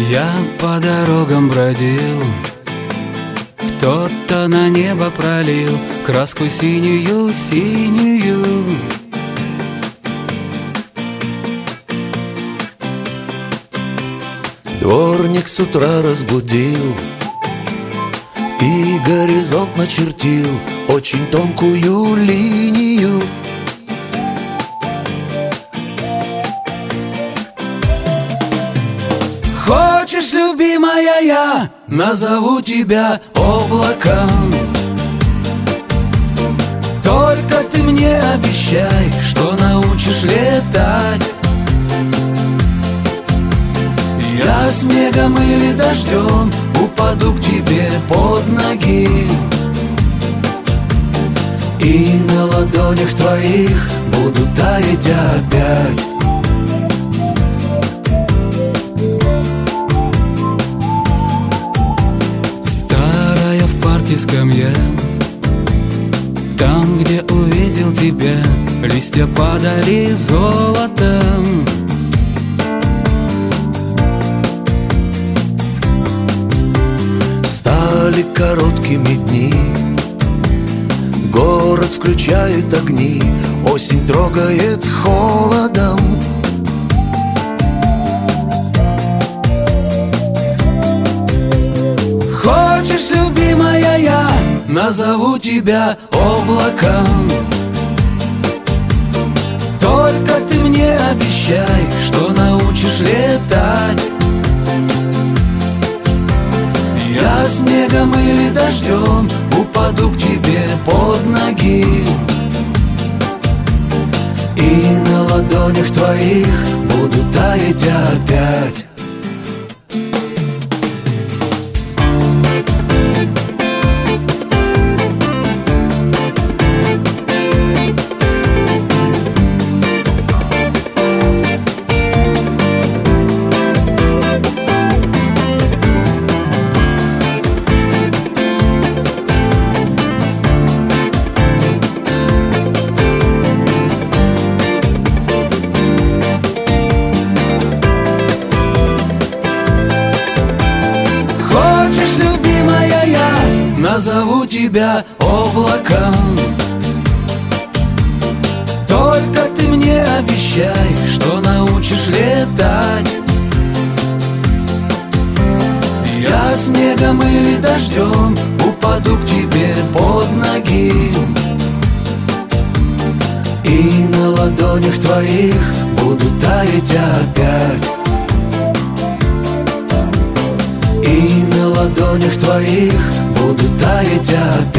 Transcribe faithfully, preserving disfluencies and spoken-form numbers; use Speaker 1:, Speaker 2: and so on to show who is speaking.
Speaker 1: Я по дорогам бродил, кто-то на небо пролил краску синюю, синюю.
Speaker 2: Дворник с утра разбудил и горизонт начертил очень тонкую линию.
Speaker 1: Хочешь, любимая, я назову тебя облаком. Только ты мне обещай, что научишь летать. Я снегом или дождем упаду к тебе под ноги, и на ладонях твоих буду таять опять. Старая в парке скамья, там, где увидел тебя, листья падали золотом.
Speaker 2: Стали короткими дни, город включает огни, осень трогает холодом.
Speaker 1: Хочешь, любимая, я назову тебя облаком. Только ты мне обещай, что научишь летать. Я снегом или дождем упаду к тебе под ноги, и на ладонях твоих буду таять опять. Хочешь, любимая, я назову тебя облаком. Только ты мне обещай, что научишь летать. Я снегом или дождем упаду к тебе под ноги, и на ладонях твоих буду таять опять. И на ладонях твоих буду таять опять.